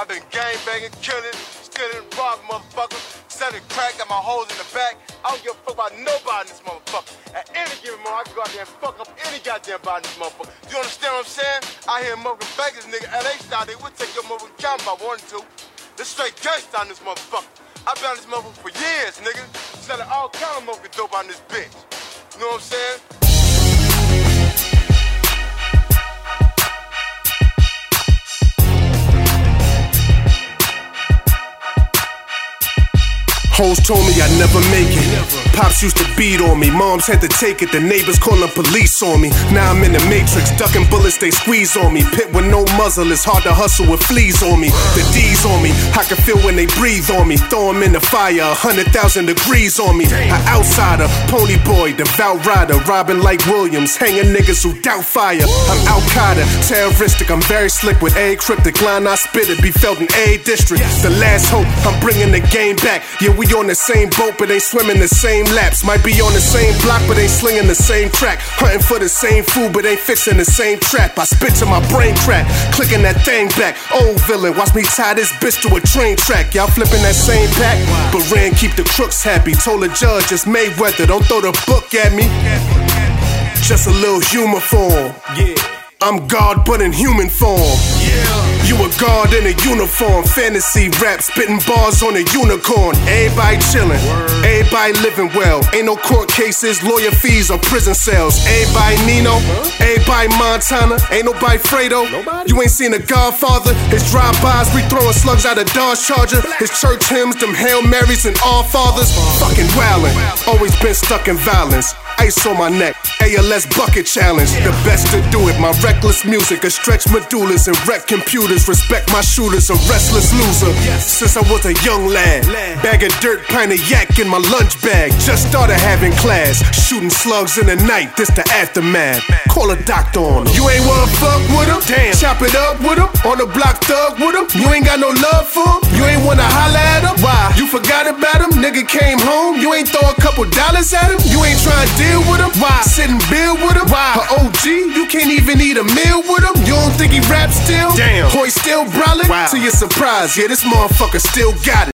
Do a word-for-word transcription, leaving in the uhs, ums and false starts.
I've been gang banging, killing, stealing, robbing motherfuckers, selling crack, got my hoes in the back. I don't give a fuck about nobody in this motherfucker. At any given moment, I can go out there and fuck up any goddamn body in this motherfucker. You understand what I'm saying? I hear motherfucking Vegas nigga, L A style, they would take your motherfucking camera if I wanted to. This straight gangsta on this motherfucker. I've been on this motherfucker for years, nigga. Selling all kind of motherfucking dope on this bitch. You know what I'm saying? Hoes told me I'd never make it. Pops used to beat on me, moms had to take it. The neighbors calling police on me. Now I'm in the matrix, ducking bullets, they squeeze on me. Pit with no muzzle, it's hard to hustle with fleas on me. The D's on me, I can feel when they breathe on me. Throw them in the fire, a hundred thousand degrees on me. An outsider, pony boy, devout rider, robbing like Williams, hanging niggas who doubt fire. I'm Al-Qaeda, terroristic, I'm very slick with a cryptic line. I spit it, be felt in a district. The last hope, I'm bringing the game back. Yeah, we on the same boat, but ain't swimming the same laps. Might be on the same block, but ain't slinging the same track. Hunting for the same food, but ain't fixing the same trap. I spit till my brain crack, clicking that thing back. Old villain, watch me tie this bitch to a train track. Y'all flipping that same pack, but Rand keep the crooks happy. Told the judge it's Mayweather, don't throw the book at me. Just a little humor form. Yeah. I'm God, but in human form. Yeah. You a god in a uniform. Fantasy rap, spitting bars on a unicorn. Everybody chillin', everybody living well. Ain't no court cases, lawyer fees, or prison cells. Everybody Nino, everybody Montana. Ain't nobody Fredo. Nobody? You ain't seen a Godfather. His drive-bys, we throwing slugs out of Dodge Charger. His church hymns, them Hail Marys and All Fathers. Fucking wildin', always been stuck in violence. Ice on my neck, A L S bucket challenge. The best to do it, my reckless music. A stretch medullas and wreck computers. Respect my shooters, a restless loser. Since I was a young lad, bag of dirt, pint of yak in my lunch bag. Just started having class, shooting slugs in the night. This the aftermath. Call a doctor on him. You ain't wanna fuck with him? Damn. Chop it up with him? On the block thug with him? You ain't got no love for him? You ain't wanna holla at him? Why? You forgot about him? Nigga came home, you ain't throw a couple dollars at him? You ain't trying to deal with him? Why? Sit and build with him? Why? Her O G, you can't even eat a meal with him? You don't think he raps still? Damn. Boy still brolic? Wow. To your surprise, yeah, this motherfucker still got it.